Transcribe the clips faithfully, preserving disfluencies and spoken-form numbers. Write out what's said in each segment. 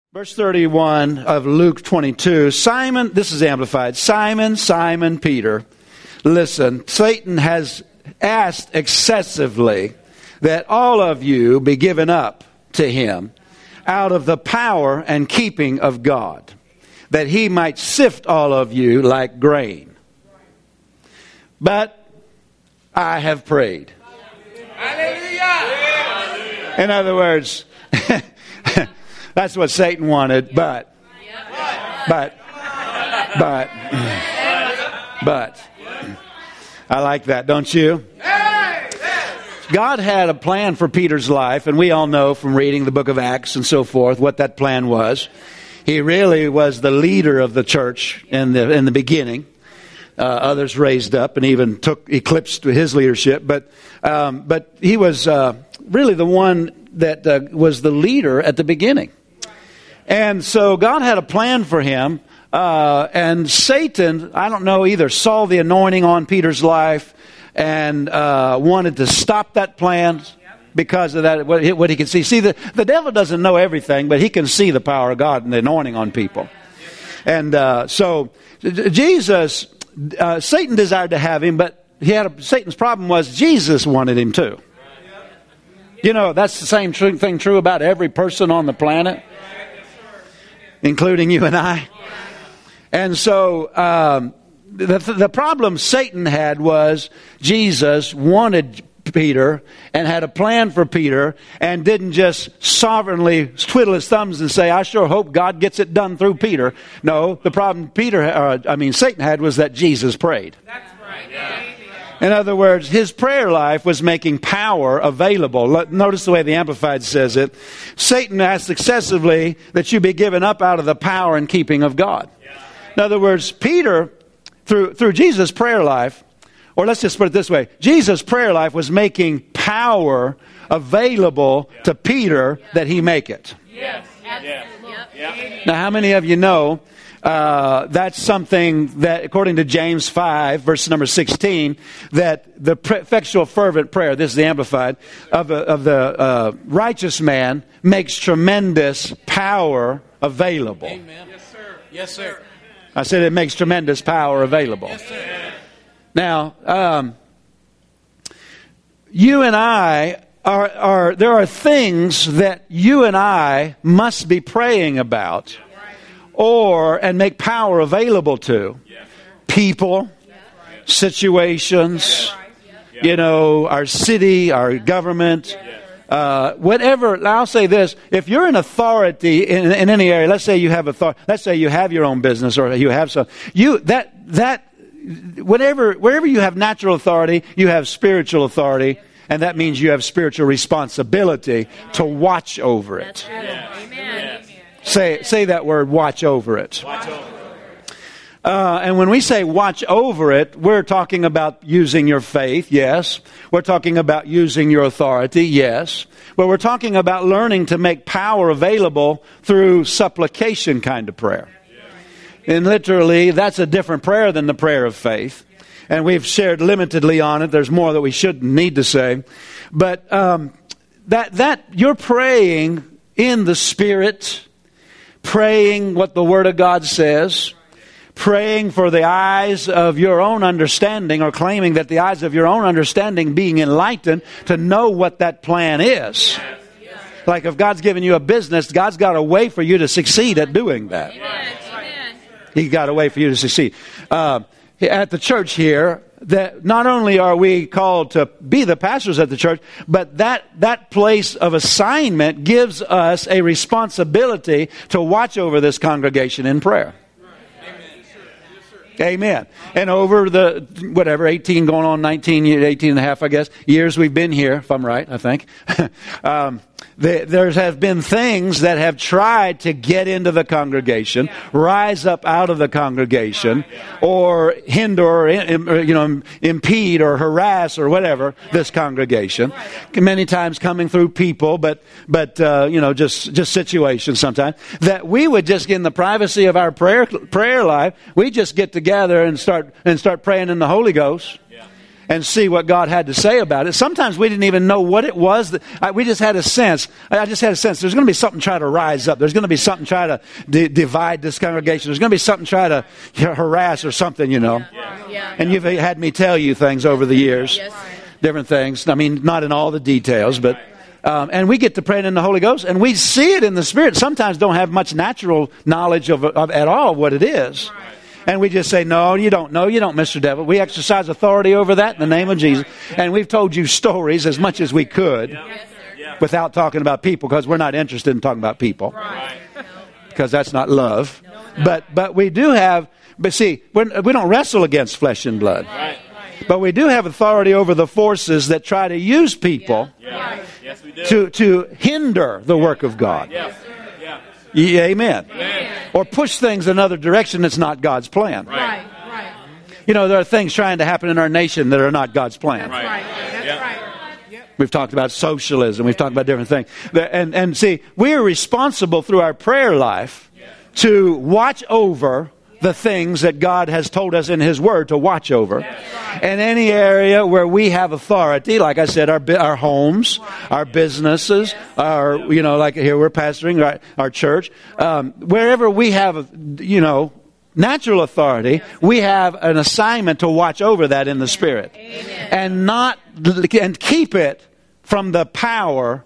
Verse thirty-one of Luke twenty-two, Simon, this is amplified, Simon, Simon Peter, listen, Satan has asked excessively that all of you be given up to him out of the power and keeping of God, that he might sift all of you like grain. But I have prayed. Hallelujah! In other words, that's what Satan wanted, but, but, but, but. I like that, don't you? God had a plan for Peter's life, and we all know from reading the book of Acts and so forth what that plan was. He really was the leader of the church in the in the beginning. Uh, others raised up and even took eclipsed his leadership, but um, but he was uh, really the one that uh, was the leader at the beginning. And so God had a plan for him, uh, and Satan, I don't know, either saw the anointing on Peter's life and uh, wanted to stop that plan because of that, what he, what he could see. See, the, the devil doesn't know everything, but he can see the power of God and the anointing on people. And uh, so Jesus, uh, Satan desired to have him, but he had a, Satan's problem was Jesus wanted him too. You know, that's the same true, thing true about every person on the planet, including you and I. And so um, the, the problem Satan had was Jesus wanted Peter and had a plan for Peter and didn't just sovereignly twiddle his thumbs and say, I sure hope God gets it done through Peter. No, the problem Peter, uh, I mean Satan had was that Jesus prayed. That's right. Yeah. In other words, his prayer life was making power available. Notice the way the Amplified says it. Satan asked excessively that you be given up out of the power and keeping of God. In other words, Peter, through through Jesus' prayer life, or let's just put it this way, Jesus' prayer life was making power available to Peter that he make it. Yes, absolutely. Yep. Now, how many of you know Uh, that's something that, according to James five, verse number sixteen, that the effectual fervent prayer, this is the Amplified, of, a, of the uh, righteous man makes tremendous power available. Amen. Yes, sir. Yes, sir. I said it makes tremendous power available. Yes, sir. Now, um, you and I are, are, there are things that you and I must be praying about. Or, and make power available to people, situations, you know, our city, our government, uh, whatever. I'll say this, if you're an authority in, in any area, let's say you have authority, let's say you have your own business or you have some, you, that, that, whatever, wherever you have natural authority, you have spiritual authority, and that means you have spiritual responsibility to watch over it. Amen. Say say that word, watch over it. Watch over it. Uh, and when we say watch over it, we're talking about using your faith, yes. We're talking about using your authority, yes. But we're talking about learning to make power available through supplication kind of prayer. And literally, that's a different prayer than the prayer of faith. And we've shared limitedly on it. There's more that we shouldn't need to say. But um, that that you're praying in the Spirit, praying what the Word of God says, praying for the eyes of your own understanding, or claiming that the eyes of your own understanding being enlightened to know what that plan is. Like if God's given you a business, God's got a way for you to succeed at doing that. He's got a way for you to succeed. Uh, at the church here, that not only are we called to be the pastors at the church, but that, that place of assignment gives us a responsibility to watch over this congregation in prayer. Amen. And over the, whatever, eighteen going on nineteen, eighteen and a half, I guess, years we've been here, if I'm right, I think. um, there, there have been things that have tried to get into the congregation, rise up out of the congregation, or hinder, or, you know, impede or harass or whatever this congregation. Many times coming through people, but, but uh, you know, just, just situations sometimes. That we would just, in the privacy of our prayer prayer life, we just get together and start and start praying in the Holy Ghost. and see what God had to say about it. Sometimes we didn't even know what it was. That, I, we just had a sense. I just had a sense there's going to be something try to rise up. There's going to be something try to d- divide this congregation. There's going to be something try to harass or something, you know. Yeah. Yeah. And you've had me tell you things over the years, Yes. different things. I mean, not in all the details, but... Um, and we get to praying in the Holy Ghost, and we see it in the Spirit. Sometimes don't have much natural knowledge of, of at all what it is. And we just say, no, you don't know. You don't, Mister Devil. We exercise authority over that in the name of Jesus. And we've told you stories as much as we could without talking about people, because we're not interested in talking about people. Because that's not love. But but we do have, but see, we're, we don't wrestle against flesh and blood. But we do have authority over the forces that try to use people Yes, we do. to, to hinder the work of God. Yes. Yeah. Yeah, amen. Amen. Or push things another direction that's not God's plan. Right. Right. You know, there are things trying to happen in our nation that are not God's plan. Right. Right. That's Yeah. right. We've talked about socialism. We've talked about different things. And, and see, we are responsible through our prayer life to watch over the things that God has told us in His Word to watch over. And any area where we have authority, like I said, our our homes, our businesses, our, you know, like here we're pastoring our, our church, um, wherever we have, you know, natural authority, we have an assignment to watch over that in the Spirit. And not, and keep it from the power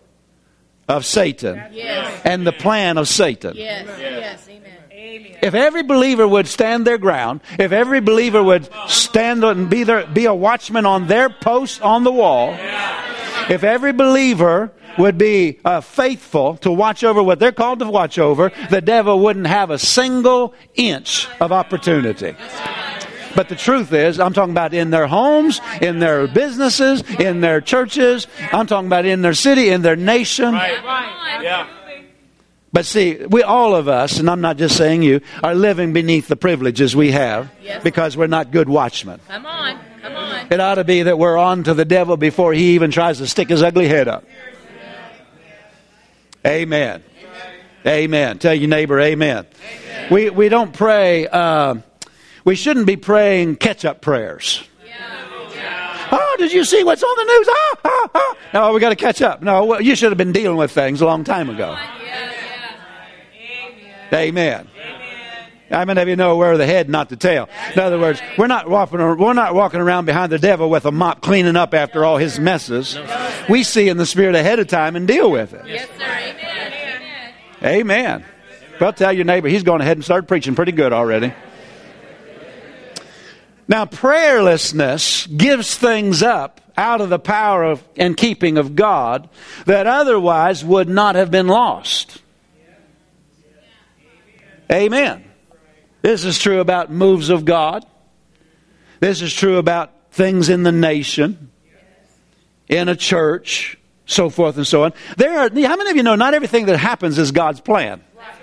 of Satan Yes. and the plan of Satan. Yes. Yes. Amen. If every believer would stand their ground, if every believer would stand and be there, be a watchman on their post on the wall, if every believer would be uh, faithful to watch over what they're called to watch over, the devil wouldn't have a single inch of opportunity. But the truth is, I'm talking about in their homes, in their businesses, in their churches. I'm talking about in their city, in their nation. Right. Right. Yeah. But see, we all of us, and I'm not just saying you, are living beneath the privileges we have Yes. because we're not good watchmen. Come on. Come on. It ought to be that we're on to the devil before he even tries to stick his ugly head up. Amen. Amen. Tell your neighbor, amen. Amen. We we don't pray, uh, we shouldn't be praying catch-up prayers. Oh, did you see what's on the news? Ah, ah, ah. No, we got to catch up. No, well, you should have been dealing with things a long time ago. Amen. How many of you know where the head, not the tail? In other words, we're not walking, we're not walking around behind the devil with a mop cleaning up after all his messes. We see in the Spirit ahead of time and deal with it. Yes, sir. Amen. Amen. Well, tell your neighbor he's gone ahead and started preaching pretty good already. Now, prayerlessness gives things up out of the power of and keeping of God that otherwise would not have been lost. Amen. This is true about moves of God. This is true about things in the nation, in a church, so forth and so on. There are, how many of you know not everything that happens is God's plan?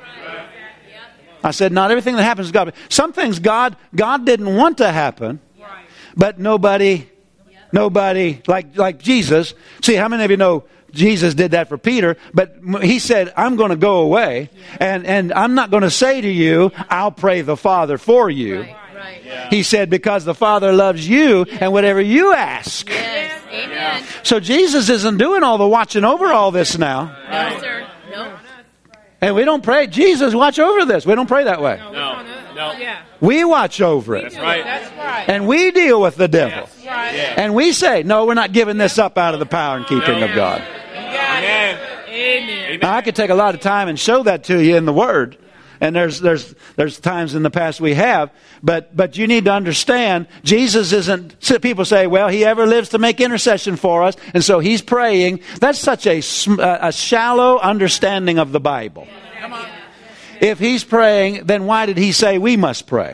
I said not everything that happens is God's plan. Some things God God didn't want to happen, but nobody, nobody, like like Jesus. See, how many of you know Jesus did that for Peter, but he said, I'm going to go away, and, and I'm not going to say to you, I'll pray the Father for you. Right. Right. Yeah. He said, because the Father loves you, and whatever you ask. Yes. Amen. So Jesus isn't doing all the watching over all this now. No, sir. No. And we don't pray, Jesus, watch over this. We don't pray that way. No. No. Yeah. We watch over it. That's right. That's right. And we deal with the devil. Yes. Right. Yeah. And we say, no, we're not giving this up out of the power and keeping of God. Amen. Amen. Now, I could take a lot of time and show that to you in the Word. And there's there's there's times in the past we have, but but you need to understand, Jesus isn't. People say, well, he ever lives to make intercession for us, and so he's praying. That's such a a shallow understanding of the Bible. Come on. If he's praying, then why did he say we must pray?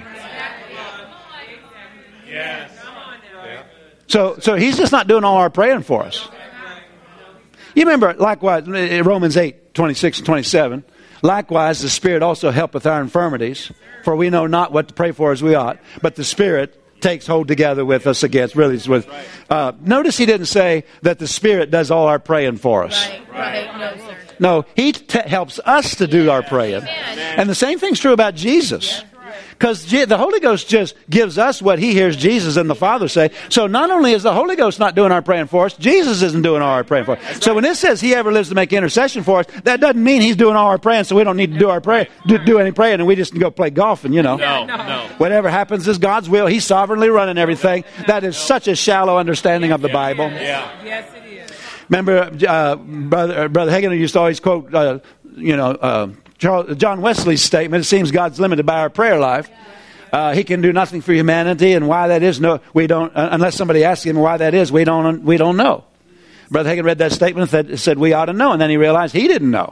Yes. So so he's just not doing all our praying for us. You remember, likewise, Romans eight twenty-six and twenty-seven. Likewise, the Spirit also helpeth our infirmities, for we know not what to pray for as we ought, but the Spirit takes hold together with us against. Really, it's with. Uh, notice he didn't say that the Spirit does all our praying for us. Right. Right. No, sir. No, he t- helps us to do our praying. Amen. And the same thing's true about Jesus. Because the Holy Ghost just gives us what he hears Jesus and the Father say. So not only is the Holy Ghost not doing our praying for us, Jesus isn't doing all our praying for us. So when it says he ever lives to make intercession for us, that doesn't mean he's doing all our praying, so we don't need to do our prayer, do, do any praying, and we just can go play golf and, you know. No, no. Whatever happens is God's will. He's sovereignly running everything. That is such a shallow understanding of the Bible. Yeah. Yes, it is. Remember, uh, Brother, uh, Brother Hagin used to always quote, uh, you know, uh, Charles, John Wesley's statement, it seems God's limited by our prayer life. Uh, he can do nothing for humanity, and why that is, no, we don't, uh, unless somebody asks him why that is, we don't, we don't know. Brother Hagin read that statement that said we ought to know, and then he realized he didn't know.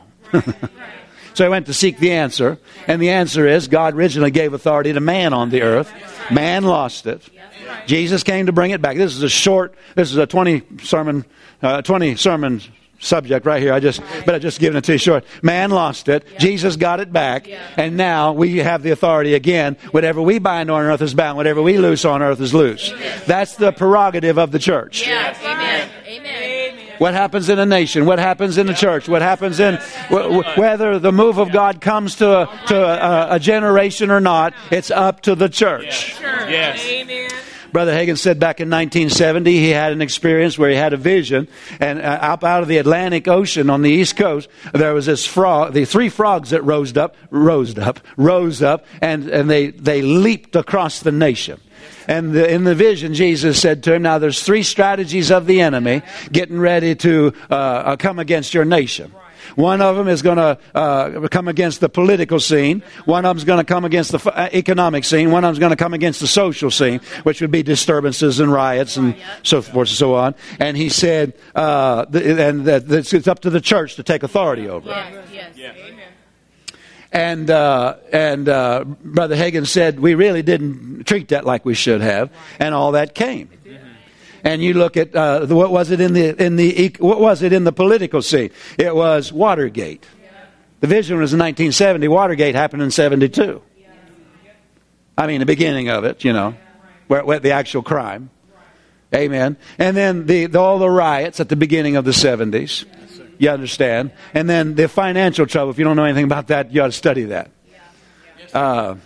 So he went to seek the answer, and the answer is God originally gave authority to man on the earth. Man lost it. Jesus came to bring it back. This is a short, this is a twenty sermon, uh, twenty sermon subject right here. I just, but I just given it to you short. Man lost it. Jesus got it back, and now we have the authority again. Whatever we bind on earth is bound. Whatever we loose on earth is loose. That's the prerogative of the church. Yes. Amen. Amen. What happens in a nation? What happens in the church? What happens in w- w- whether the move of God comes to a, to a, a generation or not? It's up to the church. Yes. Amen. Brother Hagin said back in nineteen seventy he had an experience where he had a vision, and uh, up out of the Atlantic Ocean on the East Coast there was this frog, the three frogs that rose up, rose up, rose up, and and they they leaped across the nation. And the, in the vision, Jesus said to him, now there's three strategies of the enemy getting ready to uh, come against your nation. One of them is going to uh, come against the political scene. One of them is going to come against the f- economic scene. One of them is going to come against the social scene, which would be disturbances and riots and so forth and so on. And he said, uh, th- and that it's up to the church to take authority over it. Yes. Yes. Yes. Amen. And uh, and uh, Brother Hagin said we really didn't treat that like we should have, and all that came. And you look at uh, the, what was it in the in the what was it in the political scene? It was Watergate. The vision was in nineteen seventy. Watergate happened in seventy-two. I mean, the beginning of it, you know, where, where the actual crime. Amen. And then the, the all the riots at the beginning of the seventies. You understand? And then the financial trouble. If you don't know anything about that, you ought to study that. Uh,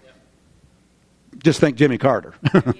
just think Jimmy Carter.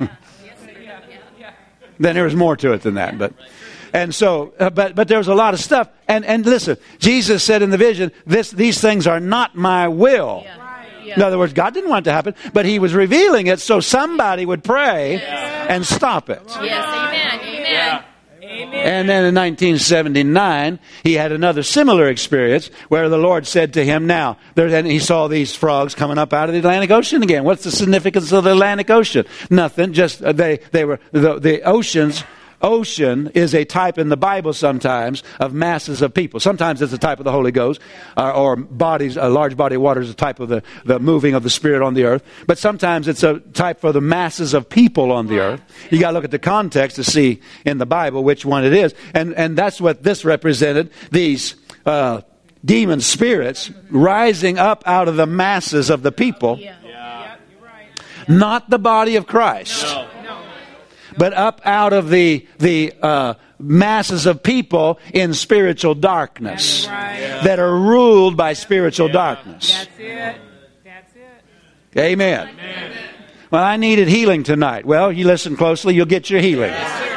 Then there was more to it than that. But and so, uh, but but there was a lot of stuff. And and listen, Jesus said in the vision, "This these things are not my will." Yeah. Yeah. In other words, God didn't want it to happen, but He was revealing it so somebody would pray and stop it. Yes. Amen. Amen. Yeah. And then in nineteen seventy-nine, he had another similar experience where the Lord said to him, now, there, and he saw these frogs coming up out of the Atlantic Ocean again. What's the significance of the Atlantic Ocean? Nothing, just uh, they, they were, the, the oceans, ocean is a type in the Bible sometimes of masses of people. Sometimes it's a type of the Holy Ghost, uh, or bodies, a large body of water is a type of the, the moving of the Spirit on the earth. But sometimes it's a type for the masses of people on the earth. You got to look at the context to see in the Bible which one it is. And, and that's what this represented, these uh, demon spirits rising up out of the masses of the people. Yeah. Yeah. Not the body of Christ. No. But up out of the the uh, masses of people in spiritual darkness Right. that are ruled by spiritual darkness. That's it. That's it. Amen. Well, I needed healing tonight. Well, you listen closely, you'll get your healing.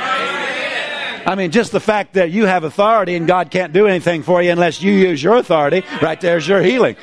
I mean, just the fact that you have authority and God can't do anything for you unless you use your authority, right there's your healing.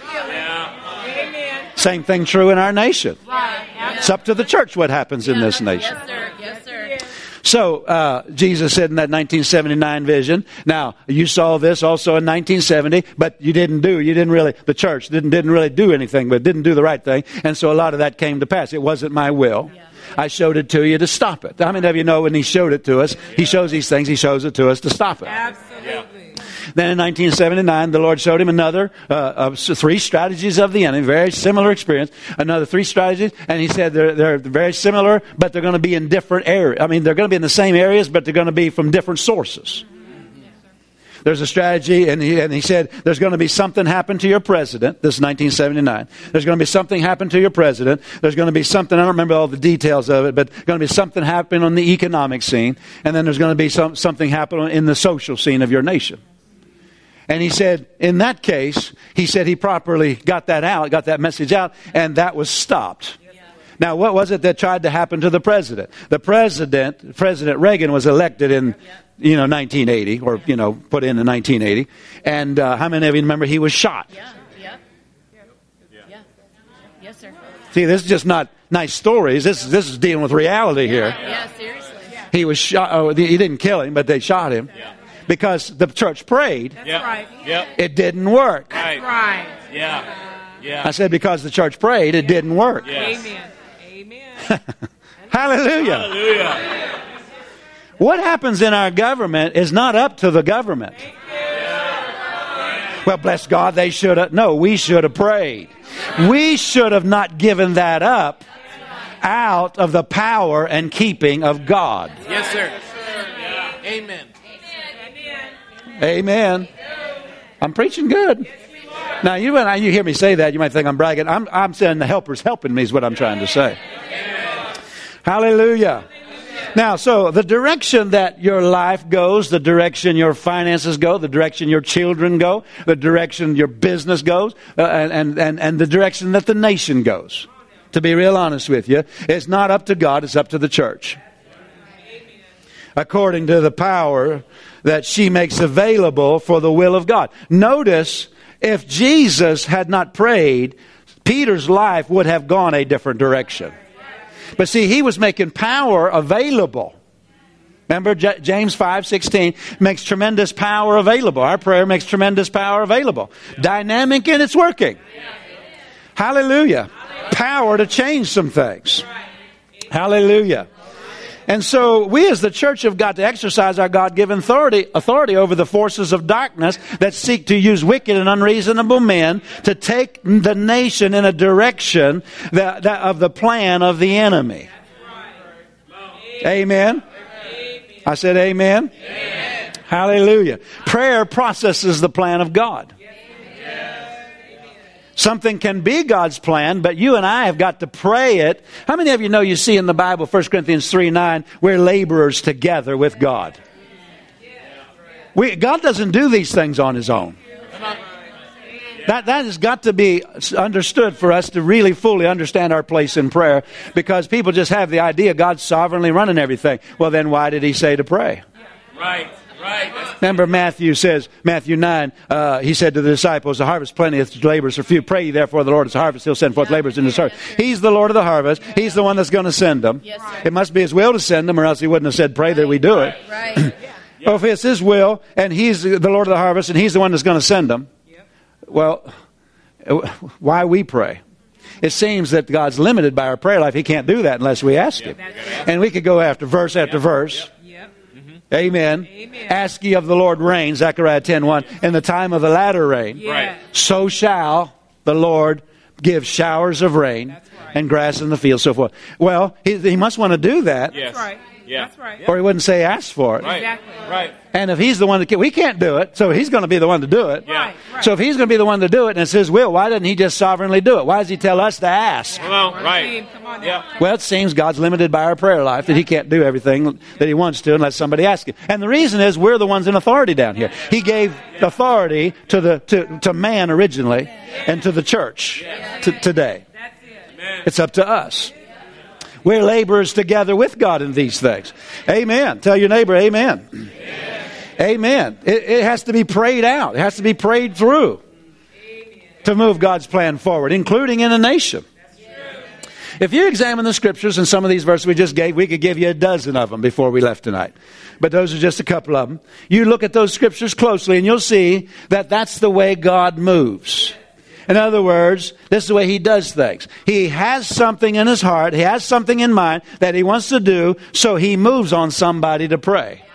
Amen. Same thing true in our nation. Right. It's up to the church what happens in this nation. Yes, sir. Yes, sir. So, uh, Jesus said in that nineteen seventy-nine vision, now, you saw this also in nineteen seventy, but you didn't do, you didn't really, the church didn't, didn't really do anything, but didn't do the right thing. And so a lot of that came to pass. It wasn't my will. I showed it to you to stop it. How many of you know when He showed it to us, He shows these things, He shows it to us to stop it. Absolutely. Then in nineteen seventy-nine, the Lord showed him another uh, of three strategies of the enemy, very similar experience, another three strategies, and He said they're, they're very similar, but they're going to be in different areas. I mean, they're going to be in the same areas, but they're going to be from different sources. There's a strategy, and he, and he said, there's going to be something happen to your president. This is nineteen seventy-nine. There's going to be something happen to your president. There's going to be something, I don't remember all the details of it, but going to be something happen on the economic scene. And then there's going to be some, something happen in the social scene of your nation. And he said, in that case, he said he properly got that out, got that message out, and that was stopped. Now, what was it that tried to happen to the president? The president, President Reagan, was elected in, you know, nineteen eighty, or, you know, put in in nineteen eighty. And uh, how many of you remember he was shot? Yeah. Yeah. Yeah. Yes, sir. See, this is just not nice stories. This, this is dealing with reality here. Yeah, seriously. He was shot. Oh, he didn't kill him, but they shot him. Yeah. Because the church prayed. That's Yep. right. Yep. It didn't work. Right. Right. Yeah. Yeah. I said because the church prayed, it didn't work. Yes. Amen. Amen. Hallelujah. Hallelujah. What happens in our government is not up to the government. Well, bless God, they should have. No, we should have prayed. We should have not given that up out of the power and keeping of God. Yes, sir. Amen. Amen. I'm preaching good. Now, you when you hear me say that, you might think I'm bragging. I'm, I'm saying the helper's helping me is what I'm trying to say. Hallelujah. Now, so the direction that your life goes, the direction your finances go, the direction your children go, the direction your business goes, uh, and, and, and the direction that the nation goes, to be real honest with you, it's not up to God, it's up to the church. According to the power that she makes available for the will of God. Notice, if Jesus had not prayed, Peter's life would have gone a different direction. But see, he was making power available. Remember, J- James five sixteen makes tremendous power available. Our prayer makes tremendous power available. Dynamic and it's working. Hallelujah. Power to change some things. Hallelujah. And so we as the church have got to exercise our God-given authority, authority over the forces of darkness that seek to use wicked and unreasonable men to take the nation in a direction that, that of the plan of the enemy. Amen. I said amen. Amen. Hallelujah. Prayer processes the plan of God. Something can be God's plan, but you and I have got to pray it. How many of you know you see in the Bible, First Corinthians three nine, we're laborers together with God. We, God doesn't do these things on His own. That, that has got to be understood for us to really fully understand our place in prayer, because people just have the idea God's sovereignly running everything. Well, then why did He say to pray? Right. Right. Remember, Matthew says, Matthew nine, uh, he said to the disciples, the harvest plenteous, the laborers are few. Pray ye therefore the Lord is harvest, He'll send forth laborers into His harvest. He's the Lord of the harvest. He's the one that's going to send them. Yes, sir. It must be His will to send them, or else He wouldn't have said, pray that we do it. Right. Well, if it's His will, and He's the Lord of the harvest, and He's the one that's going to send them, well, why we pray? It seems that God's limited by our prayer life. He can't do that unless we ask Him. And we could go after verse after verse. Amen. Amen. Ask ye of the Lord rain, Zechariah ten one, in the time of the latter rain. Yes. So shall the Lord give showers of rain That's right. and grass in the field, so forth. Well, he, he must want to do that, Yes. That's right. Yeah. That's right. or He wouldn't say ask for it. Right. Exactly. Right. And if He's the one that can, we can't do it, so He's going to be the one to do it. Yeah. Right. Right. So if He's going to be the one to do it, and it's His will, why doesn't He just sovereignly do it? Why does He tell us to ask? Come on. Right. Come on now. Yeah. Well, it seems God's limited by our prayer life, that He can't do everything that He wants to unless somebody asks Him. And the reason is we're the ones in authority down here. He gave authority to the to, to man originally and to the church to, today. That's it. It's up to us. We're laborers together with God in these things. Amen. Tell your neighbor, amen. Amen. Amen. It, it has to be prayed out. It has to be prayed through to move God's plan forward, including in a nation. If you examine the scriptures and some of these verses we just gave, we could give you a dozen of them before we left tonight. But those are just a couple of them. You look at those scriptures closely and you'll see that that's the way God moves. In other words, this is the way He does things. He has something in His heart. He has something in mind that He wants to do, so He moves on somebody to pray.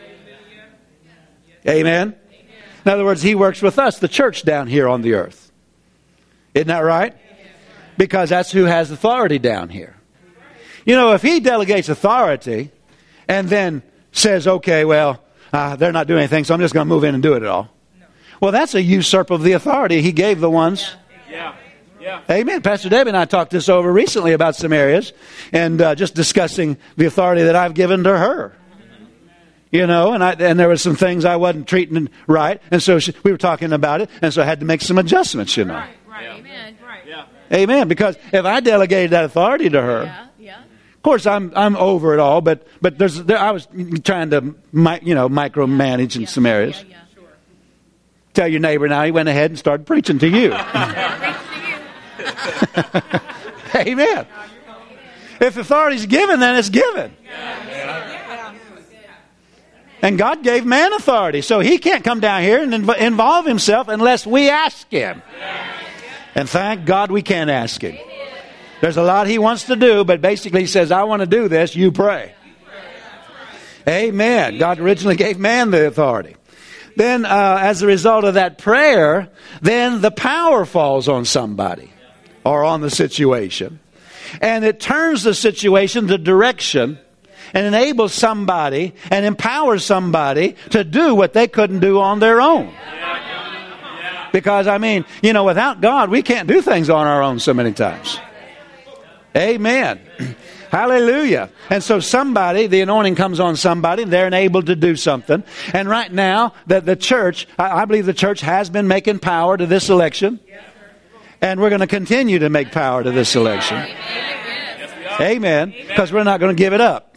Amen? In other words, He works with us, the church down here on the earth. Isn't that right? Because that's who has authority down here. You know, if He delegates authority and then says, okay, well, uh, they're not doing anything, so I'm just going to move in and do it all. Well, that's a usurp of the authority He gave the ones. Yeah. Yeah. Amen. Pastor Debbie and I talked this over recently about some areas, and uh, just discussing the authority that I've given to her. You know, and I, and there were some things I wasn't treating right. And so she, we were talking about it. And so I had to make some adjustments, you know. Right, right. Yeah. Amen. Right. Yeah. Amen. Because if I delegated that authority to her, Yeah, yeah. of course I'm I'm over it all. But but there's there, I was trying to mi- you know micromanage in Yeah, some areas. Yeah, yeah. Tell your neighbor now he went ahead and started preaching to you. Amen. If authority's given, then it's given. And God gave man authority, so he can't come down here and inv- involve himself unless we ask him. And thank God we can't ask him. There's a lot he wants to do, but basically he says, I want to do this, you pray. Amen. God originally gave man the authority. Then uh, as a result of that prayer, then the power falls on somebody or on the situation. And it turns the situation to direction and enables somebody and empowers somebody to do what they couldn't do on their own. Because, I mean, you know, without God, we can't do things on our own so many times. Amen. Hallelujah. And so somebody, the anointing comes on somebody, and they're enabled to do something. And right now, the, the church, I, I believe the church has been making power to this election. And we're going to continue to make power to this election. Amen. Because we're not going to give it up.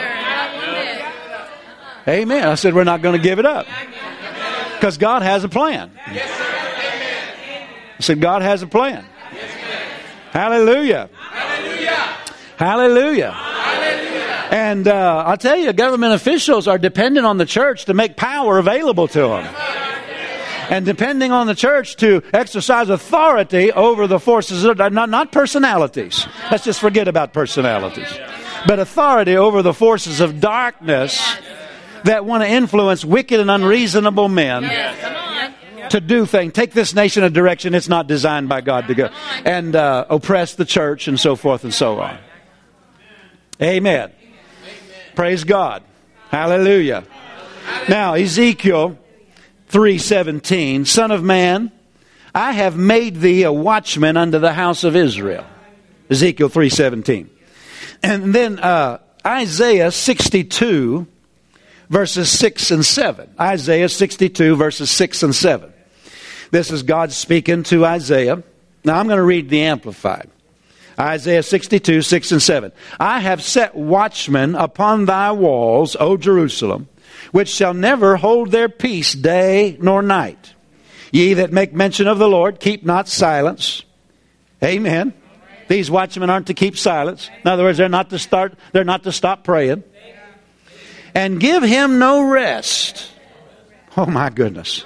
Amen. I said we're not going to give it up. Because God has a plan. I said God has a plan. Hallelujah. Hallelujah. And uh, I'll tell you, government officials are dependent on the church to make power available to them. And depending on the church to exercise authority over the forces, of, not, not personalities. Let's just forget about personalities. But authority over the forces of darkness that want to influence wicked and unreasonable men to do things. Take this nation a direction it's not designed by God to go. And uh, oppress the church and so forth and so on. Amen. Praise God. Hallelujah. Now, Ezekiel three seventeen, Son of man, I have made thee a watchman unto the house of Israel. Ezekiel three seventeen. And then uh, Isaiah sixty-two, verses six and seven. Isaiah sixty-two, verses six and seven. This is God speaking to Isaiah. Now I'm going to read the Amplified. Isaiah sixty-two, six and seven. I have set watchmen upon thy walls, O Jerusalem, which shall never hold their peace day nor night. Ye that make mention of the Lord, keep not silence. Amen. These watchmen aren't to keep silence. In other words, they're not to start, they're not to stop praying. And give him no rest. Oh my goodness.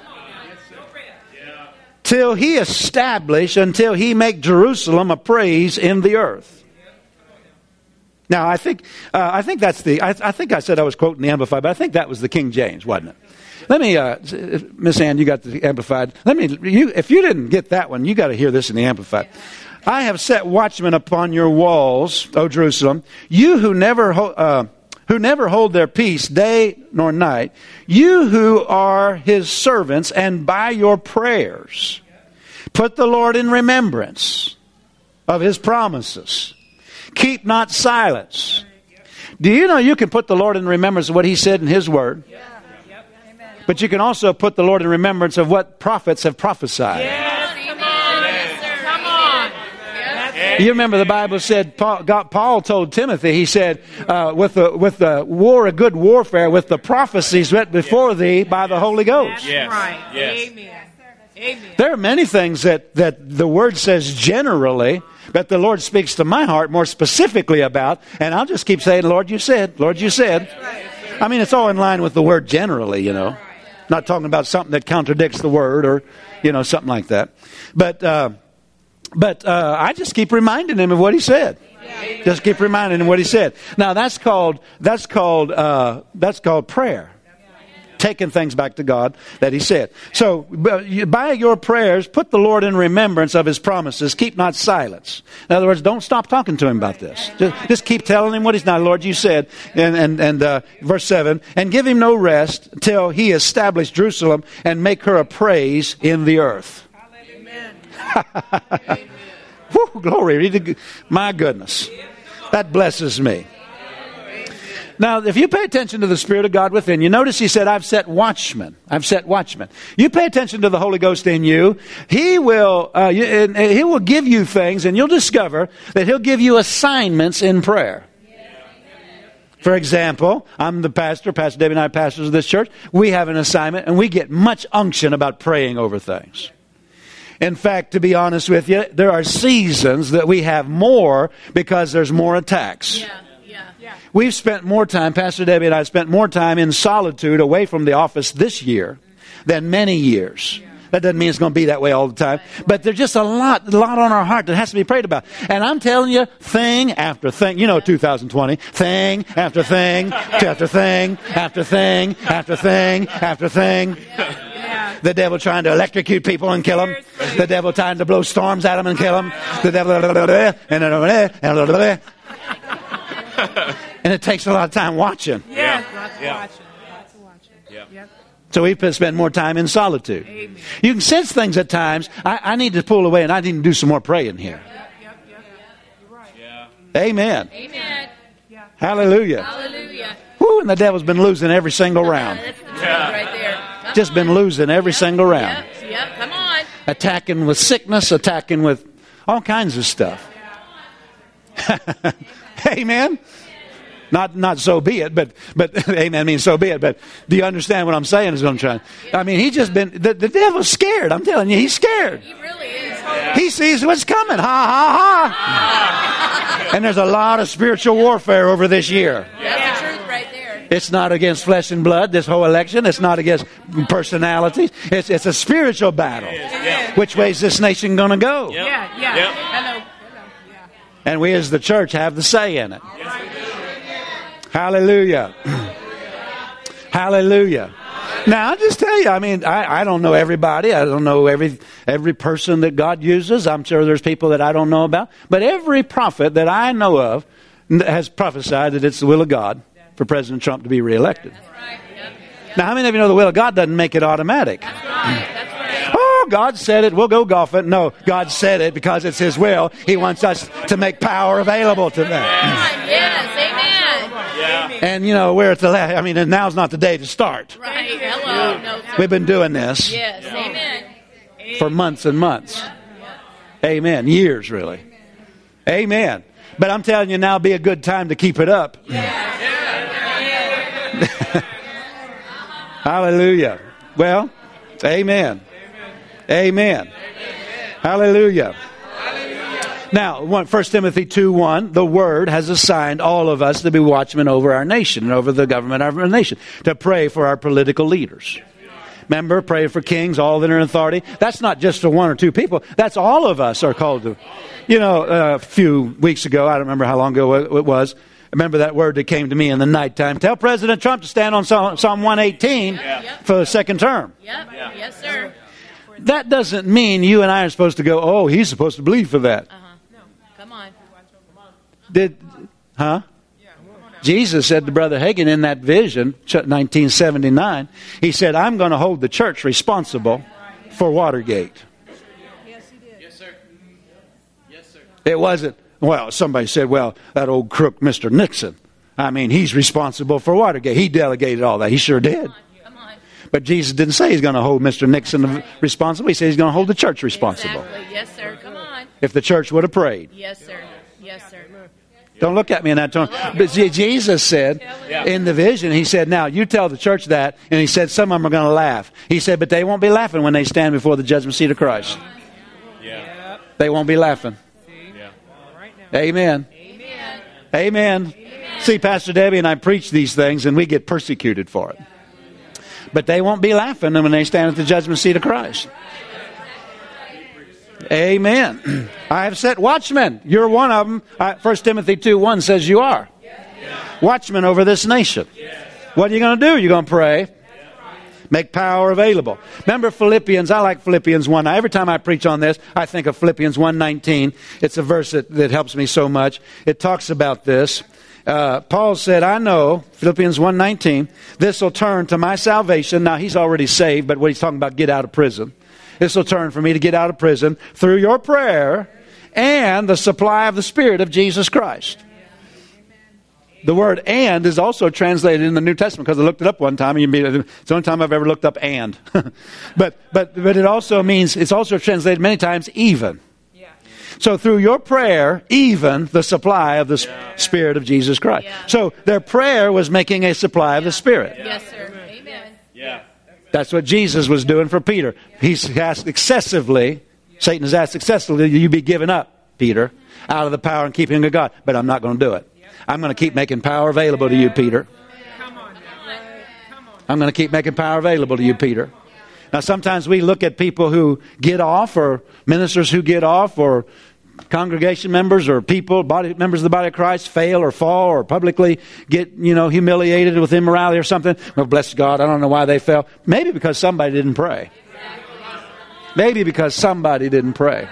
Till he establish, until he make Jerusalem a praise in the earth. Now, I think uh, I think that's the. I, I think I said I was quoting the Amplified, but I think that was the King James, wasn't it? Let me, uh, Miss Ann, you got the Amplified. Let me. You, if you didn't get that one, you got to hear this in the Amplified. I have set watchmen upon your walls, O Jerusalem. You who never ho- uh, who never hold their peace day nor night. You who are His servants, and by your prayers put the Lord in remembrance of His promises. Keep not silence. Do you know you can put the Lord in remembrance of what He said in His Word? But you can also put the Lord in remembrance of what prophets have prophesied. You remember the Bible said, Paul, God, Paul told Timothy, he said, uh, with the with the war, a good warfare, with the prophecies read before thee by the Holy Ghost. Yes. Right. Yes. Amen. Amen. There are many things that, that the Word says generally, but the Lord speaks to my heart more specifically about, and I'll just keep saying, Lord, you said, Lord, you said. I mean, it's all in line with the Word generally, you know. Not talking about something that contradicts the Word or, you know, something like that. But uh, but uh, I just keep reminding him of what he said. Just keep reminding him what he said. Now, that's called, that's called, uh, that's called prayer. Taking things back to God that He said. So, by your prayers, put the Lord in remembrance of His promises. Keep not silence. In other words, don't stop talking to Him about this. Just, just keep telling Him what He's done. Lord, you said, and and, and uh, verse seven, and give Him no rest till He establish Jerusalem and make her a praise in the earth. Amen. Whew, glory. My goodness. That blesses me. Now, if you pay attention to the Spirit of God within you, notice he said, I've set watchmen. I've set watchmen. You pay attention to the Holy Ghost in you. He will, uh, you, and, and he will give you things, and you'll discover that he'll give you assignments in prayer. For example, I'm the pastor, Pastor David and I are pastors of this church. We have an assignment, and we get much unction about praying over things. In fact, to be honest with you, there are seasons that we have more because there's more attacks. Yeah, yeah, yeah. We've spent more time, Pastor Debbie and I spent more time in solitude away from the office this year than many years. That doesn't mean it's going to be that way all the time. But there's just a lot, a lot on our heart that has to be prayed about. And I'm telling you, thing after thing, you know two thousand twenty, thing after thing, after thing, after thing, after thing, after thing. The devil trying to electrocute people and kill them. The devil trying to blow storms at them and kill them. The devil, and it takes a lot of time watching. Yeah, lots of watching. Lots of watching. Yeah. Yep. So we spend more time in solitude. Amen. You can sense things at times. I, I need to pull away and I need to do some more praying here. Yep, yep, yep. You're right. Yeah. Amen. Amen. Hallelujah. Hallelujah. Woo, and the devil's been losing every single round. That's the truth right there. Come Just been on. losing every single round. Yep, yep, come on. Attacking with sickness, attacking with all kinds of stuff. Amen. Not not so be it, but but amen means so be it. But do you understand what I'm saying? Is what I'm trying. I mean, he's just been the, the devil's scared. I'm telling you, he's scared. He really is. He sees what's coming. Ha ha ha. And there's a lot of spiritual warfare over this year. That's the truth right there. It's not against flesh and blood, this whole election. It's not against personalities. It's it's a spiritual battle. Yeah. Which way is this nation going to go? Yep. Yeah, yeah. Yep. Hello. Hello. Yeah. And we as the church have the say in it. Hallelujah. Hallelujah. Now, I'll just tell you, I mean, I, I don't know everybody. I don't know every every person that God uses. I'm sure there's people that I don't know about. But every prophet that I know of has prophesied that it's the will of God for President Trump to be reelected. That's right. Yep. Yep. Now, how many of you know the will of God doesn't make it automatic? That's right. That's right. Oh, God said it. We'll go golf it. No, God said it because it's His will. He wants us to make power available to them. Come on. Yes. Amen. Yeah. And, you know, we're at the last. I mean, and now's not the day to start. Right. Hello. No, sir. We've been doing this Yes. Amen. for months and months. Amen. Years, really. Amen. But I'm telling you, now be a good time to keep it up. Hallelujah. Well, amen. Amen. Hallelujah. Now, First Timothy two one, the Word has assigned all of us to be watchmen over our nation and over the government of our nation, to pray for our political leaders. Remember, pray for kings, all that are in authority. That's not just for one or two people. That's all of us are called to. You know, a few weeks ago, I don't remember how long ago it was, remember that word that came to me in the nighttime. Tell President Trump to stand on Psalm one eighteen Yeah. for the second term. Yep. Yes, sir. That doesn't mean you and I are supposed to go, oh, he's supposed to believe for that. Uh-huh. Come on. Did, huh? Jesus said to Brother Hagin in that vision, nineteen seventy-nine, he said, I'm going to hold the church responsible for Watergate. Yes, he did. Yes, sir. Yes, sir. It wasn't, well, somebody said, well, that old crook, Mister Nixon. I mean, he's responsible for Watergate. He delegated all that. He sure did. Come on. But Jesus didn't say he's going to hold Mister Nixon responsible. He said he's going to hold the church responsible. Exactly. Yes, sir. Come on. If the church would have prayed. Yes, sir. Yes, sir. Don't look at me in that tone. But see, Jesus said Yeah. in the vision, he said, now you tell the church that, and he said some of them are going to laugh. He said, but they won't be laughing when they stand before the judgment seat of Christ. Yeah. They won't be laughing. Yeah. Right now. Amen. Amen. Amen. See, Pastor Debbie and I preach these things, and we get persecuted for it. But they won't be laughing when they stand at the judgment seat of Christ. Amen. I have set watchmen. You're one of them. First Timothy two one says you are. Watchmen over this nation. What are you going to do? You're going to pray. Make power available. Remember Philippians. I like Philippians one. Now, every time I preach on this, I think of Philippians one nineteen. It's a verse that, that helps me so much. It talks about this. Uh, Paul said, I know, Philippians one nineteen, this will turn to my salvation. Now, he's already saved, but what he's talking about, get out of prison. This will turn for me to get out of prison through your prayer and the supply of the Spirit of Jesus Christ. The word "and" is also translated in the New Testament, because I looked it up one time, and you mean, it's the only time I've ever looked up "and." but but but it also means, it's also translated many times "even." Yeah. So through your prayer, even the supply of the Yeah. Spirit of Jesus Christ. Yeah. So their prayer was making a supply of the Spirit. Yes, sir. Amen. Yeah. That's what Jesus was doing for Peter. He's asked excessively, Satan has asked excessively, you be given up, Peter, out of the power and keeping of God. But I'm not going to do it. I'm going to keep making power available to you, Peter. Come on now. Come on. I'm going to keep making power available to you, Peter. Now, sometimes we look at people who get off, or ministers who get off, or congregation members, or people, body members of the body of Christ, fail or fall, or publicly get, you know, humiliated with immorality or something. Well, bless God, I don't know why they fell. Maybe because somebody didn't pray. Maybe because somebody didn't pray.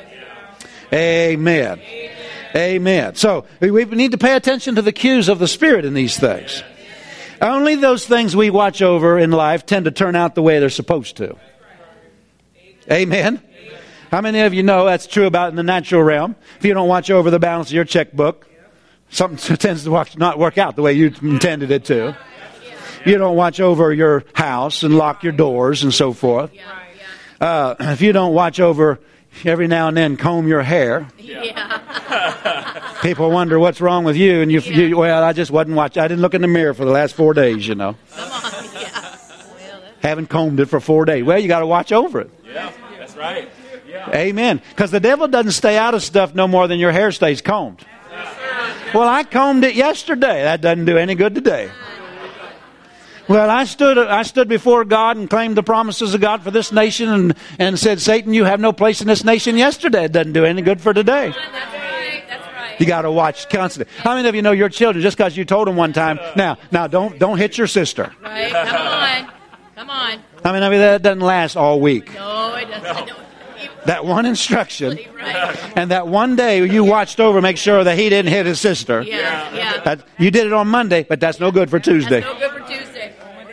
Amen. Amen. So we need to pay attention to the cues of the Spirit in these things. Only those things we watch over in life tend to turn out the way they're supposed to. Amen. How many of you know that's true about in the natural realm? If you don't watch over the balance of your checkbook, something tends to watch, not work out the way you intended it to. You don't watch over your house and lock your doors and so forth. Uh, if you don't watch over, every now and then, comb your hair, Yeah. people wonder what's wrong with you. And you, you well, I just wasn't watching. I didn't look in the mirror for the last four days, you know. Come on. Yeah. Well, that's Haven't combed it for four days. Well, you got to watch over it. Yeah. That's right. Yeah. Amen. Because the devil doesn't stay out of stuff no more than your hair stays combed. Well, I combed it yesterday. That doesn't do any good today. Well, I stood I stood before God and claimed the promises of God for this nation, and, and said, Satan, you have no place in this nation yesterday. It doesn't do any good for today. that's right. That's right. You got to watch constantly. How many of you know your children, just because you told them one time, now, now don't don't hit your sister. Right. Come on. Come on. How many of you, that doesn't last all week? No, it doesn't. No. That one instruction, Right. and that one day you watched over, make sure that he didn't hit his sister. Yeah. Yeah. That, you did it on Monday, but that's no good for Tuesday. That's no good for Tuesday.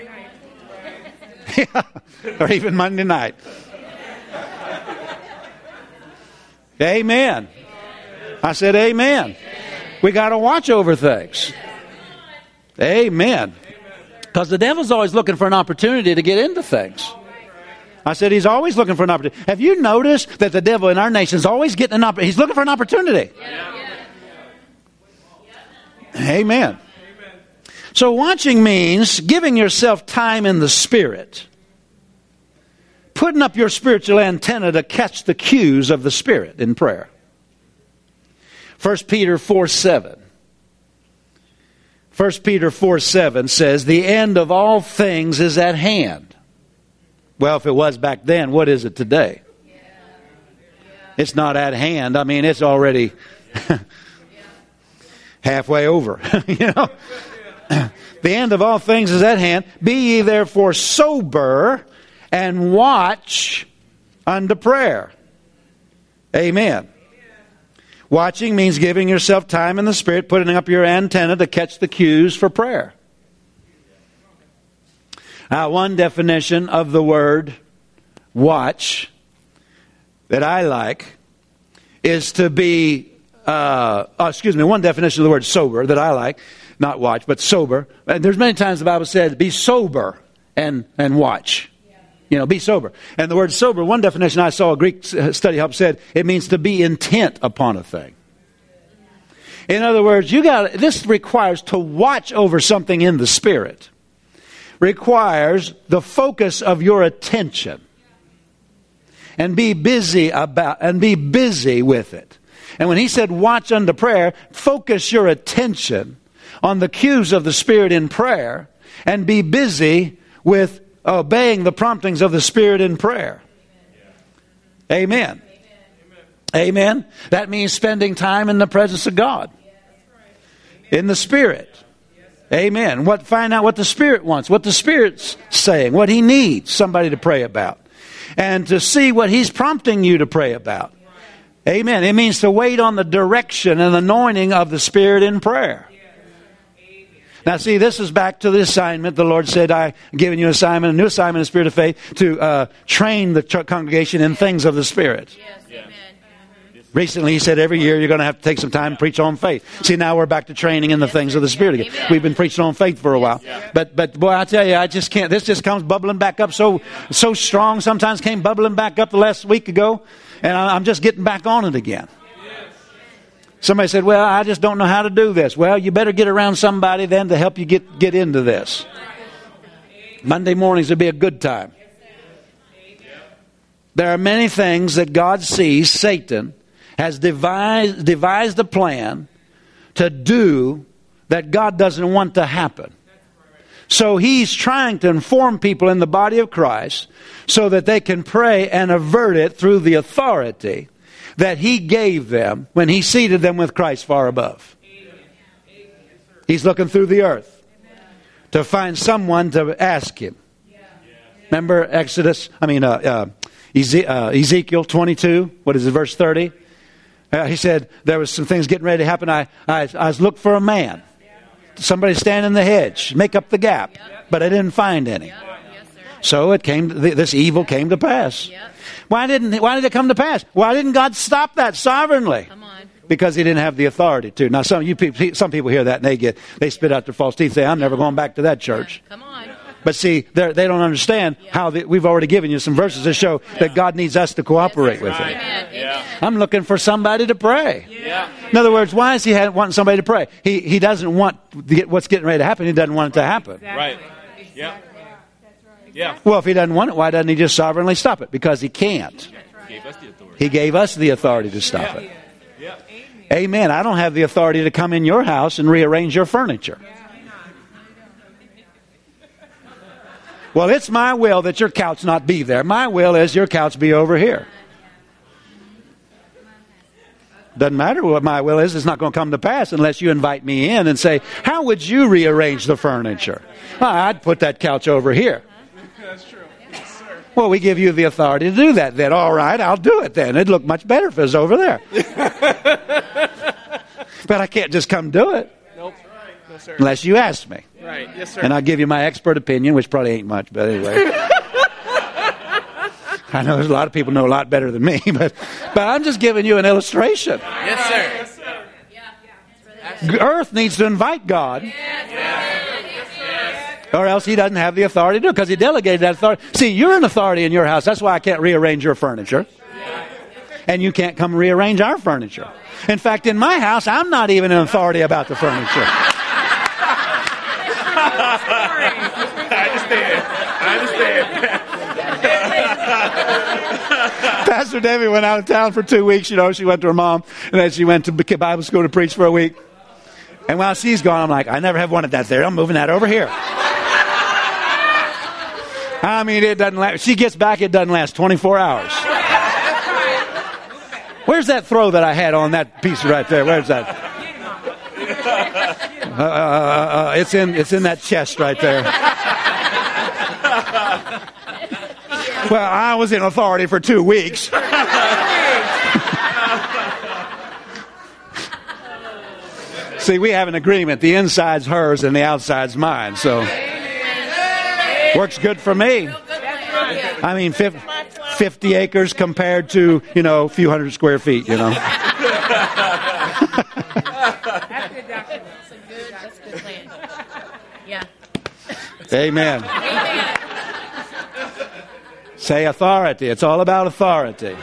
Or even Monday night. Amen. I said amen. We got to watch over things. Amen. Because the devil's always looking for an opportunity to get into things. I said he's always looking for an opportunity. Have you noticed that the devil in our nation is always getting an opportunity? He's looking for an opportunity. Amen. So watching means giving yourself time in the Spirit. Putting up your spiritual antenna to catch the cues of the Spirit in prayer. First Peter four seven. First Peter four seven says, the end of all things is at hand. Well, if it was back then, what is it today? It's not at hand. I mean, it's already halfway over. You know, the end of all things is at hand. Be ye therefore sober and watch unto prayer. Amen. Watching means giving yourself time in the Spirit, putting up your antenna to catch the cues for prayer. Uh, one definition of the word watch that I like is to be, uh, oh, excuse me, one definition of the word sober that I like, not watch, but sober. And there's many times the Bible says, be sober and, and watch. You know, be sober. And the word sober, one definition I saw a Greek study help said, it means to be intent upon a thing. In other words, you got this requires to watch over something in the Spirit. Requires the focus of your attention. And be busy about and be busy with it. And when he said watch unto prayer, focus your attention on the cues of the Spirit in prayer and be busy with obeying the promptings of the Spirit in prayer. Amen. Amen. That means spending time in the presence of God. In the Spirit. Amen. What, find out what the Spirit wants, what the Spirit's saying, what He needs somebody to pray about. And to see what He's prompting you to pray about. Amen. It means to wait on the direction and anointing of the Spirit in prayer. Now see, this is back to the assignment. The Lord said, I'm giving you an assignment, a new assignment in the Spirit of faith, to uh, train the ch- congregation in things of the Spirit. Yes, amen. Recently, he said every year you're going to have to take some time and preach on faith. See, now we're back to training in the things of the Spirit again. We've been preaching on faith for a while. But, but boy, I tell you, I just can't. This just comes bubbling back up so so strong. Sometimes came bubbling back up the last week ago. And I'm just getting back on it again. Somebody said, well, I just don't know how to do this. Well, you better get around somebody then to help you get, get into this. Monday mornings would be a good time. There are many things that God sees Satan has devised, devised a plan to do that God doesn't want to happen. So he's trying to inform people in the body of Christ so that they can pray and avert it through the authority that he gave them when he seated them with Christ far above. He's looking through the earth to find someone to ask him. Remember Exodus, I mean uh, uh, Eze- uh, Ezekiel twenty-two, what is it, verse thirty? Uh, he said, there was some things getting ready to happen. I, I, I was looking for a man. Somebody stand in the hedge, make up the gap. But I didn't find any. So it came. This evil came to pass. Why didn't? Why did it come to pass? Why didn't God stop that sovereignly? Come on. Because he didn't have the authority to. Now some you people, some people hear that and they get they spit out their false teeth. Say, I'm never going back to that church. Come on. But see, they don't understand how the, we've already given you some verses that show that God needs us to cooperate with Him. Yeah. I'm looking for somebody to pray. Yeah. In other words, why is He wanting somebody to pray? He He doesn't want what's getting ready to happen. He doesn't want it to happen. Right. Yeah. Yeah. Well, if He doesn't want it, why doesn't He just sovereignly stop it? Because He can't. He gave us the authority. He gave us the authority to stop it. Yeah. Amen. I don't have the authority to come in your house and rearrange your furniture. Well, it's my will that your couch not be there. My will is your couch be over here. Doesn't matter what my will is. It's not going to come to pass unless you invite me in and say, how would you rearrange the furniture? Well, I'd put that couch over here. That's true. Yes, sir. Well, we give you the authority to do that then. All right, I'll do it then. It'd look much better if it was over there. But I can't just come do it. Nope. No, sir. Unless you ask me. Right. Yes, sir. And I'll give you my expert opinion, which probably ain't much, but anyway. I know there's a lot of people know a lot better than me, but but I'm just giving you an illustration. Yes, sir. Yes, sir. Earth needs to invite God, or else He doesn't have the authority to do it, because He delegated that authority. See, you're an authority in your house. That's why I can't rearrange your furniture. And you can't come rearrange our furniture. In fact, in my house, I'm not even an authority about the furniture. I understand. I understand. Pastor Debbie went out of town for two weeks. You know, she went to her mom, and then she went to Bible school to preach for a week. And while she's gone, I'm like, I never have wanted that there. I'm moving that over here. I mean, it doesn't last. She gets back, it doesn't last twenty-four hours. Where's that throw that I had on that piece right there? Where's that? Uh, uh, uh, it's in it's in that chest right there. Well, I was in authority for two weeks. See, we have an agreement. The inside's hers and the outside's mine. So, works good for me. I mean, fifty acres compared to, you know, a few hundred square feet, you know. Yeah. Amen. Say authority. It's all about authority.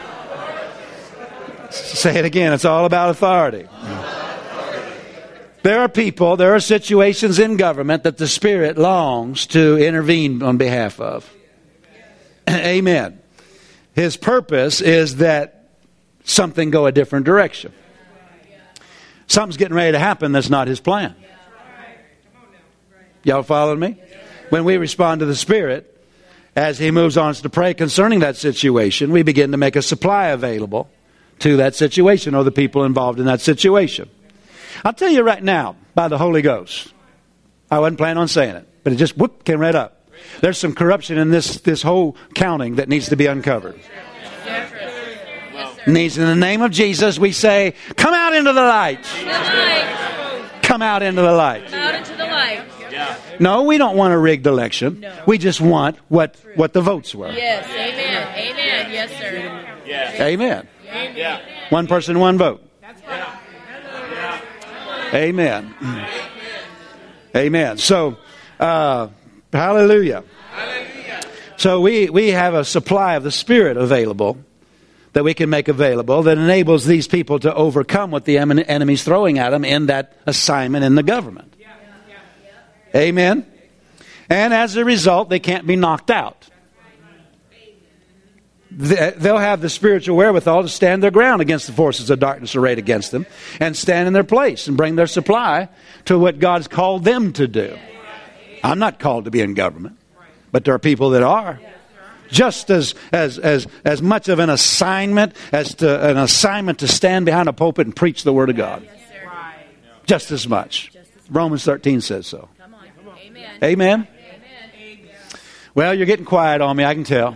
Say it again. It's all about authority. There are people, there are situations in government that the Spirit longs to intervene on behalf of. Amen. His purpose is that something go a different direction. Something's getting ready to happen that's not His plan. Y'all following me? When we respond to the Spirit, as He moves on to pray concerning that situation, we begin to make a supply available to that situation or the people involved in that situation. I'll tell you right now, by the Holy Ghost, I wasn't planning on saying it, but it just whoop, came right up. There's some corruption in this, this whole counting that needs to be uncovered. Needs, in the name of Jesus, we say, come out into the light. Come out into the light. Come out into the light. No, we don't want a rigged election. No. We just want what, what the votes were. Yes. Amen. Amen. Yes, sir. Yes. Amen. Yeah. One person, one vote. Amen. Amen. So, uh, hallelujah. So we, we have a supply of the Spirit available that we can make available that enables these people to overcome what the enemy's throwing at them in that assignment in the government. Amen. And as a result, they can't be knocked out. They'll have the spiritual wherewithal to stand their ground against the forces of darkness arrayed against them and stand in their place and bring their supply to what God's called them to do. I'm not called to be in government, but there are people that are. Just as as as as much of an assignment as to an assignment to stand behind a pulpit and preach the Word of God. Just as much. Romans thirteen says so. Amen. Amen. Well, you're getting quiet on me, I can tell.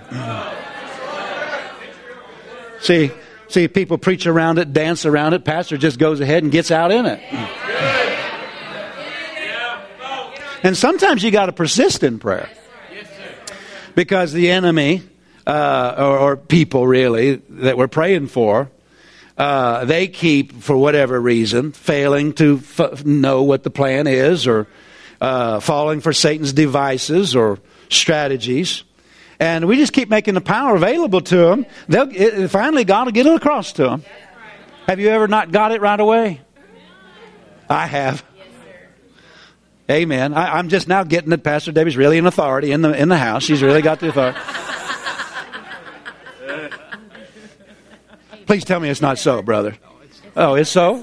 See, see, people preach around it, dance around it. Pastor just goes ahead and gets out in it. And sometimes you got to persist in prayer. Because the enemy, uh, or, or people really, that we're praying for, uh, they keep, for whatever reason, failing to f- know what the plan is, or uh, falling for Satan's devices or strategies. And we just keep making the power available to them. They'll, it, finally, God will get it across to them. Have you ever not got it right away? I have. Amen. I, I'm just now getting that Pastor Debbie's really an authority in the in the house. She's really got the authority. Please tell me it's not so, brother. Oh, it's so?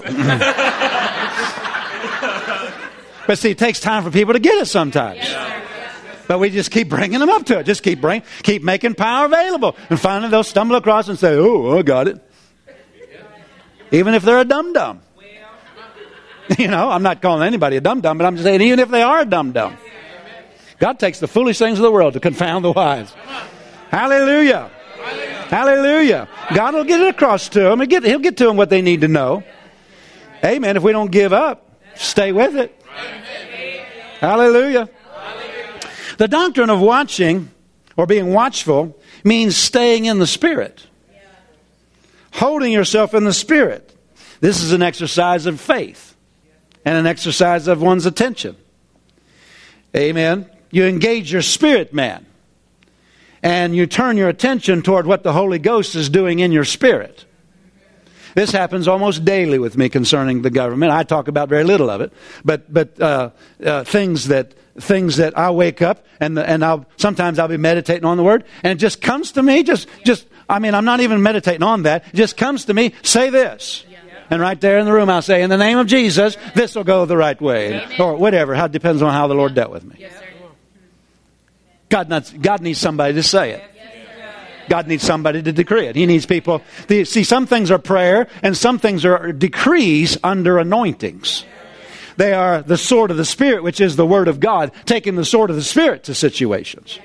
But see, it takes time for people to get it sometimes. But we just keep bringing them up to it. Just keep bring, keep making power available. And finally they'll stumble across and say, oh, I got it. Even if they're a dum-dum. You know, I'm not calling anybody a dum-dum, but I'm just saying even if they are a dum-dum, God takes the foolish things of the world to confound the wise. Hallelujah. Hallelujah. God will get it across to them. He'll get, he'll get to them what they need to know. Amen. If we don't give up, stay with it. Hallelujah. The doctrine of watching or being watchful means staying in the Spirit. Holding yourself in the Spirit. This is an exercise of faith. And an exercise of one's attention. Amen. You engage your spirit man. And you turn your attention toward what the Holy Ghost is doing in your spirit. This happens almost daily with me concerning the government. I talk about very little of it. But but uh, uh, things that things that I wake up and the, and I'll sometimes I'll be meditating on the Word. And it just comes to me. Just, just I mean, I'm not even meditating on that. It just comes to me. Say this. And right there in the room, I'll say, in the name of Jesus, this will go the right way. Amen. Or whatever. How it depends on how the Lord dealt with me. Yes, God, not, God needs somebody to say it. God needs somebody to decree it. He needs people. The, see, some things are prayer and some things are decrees under anointings. They are the sword of the Spirit, which is the Word of God, taking the sword of the Spirit to situations.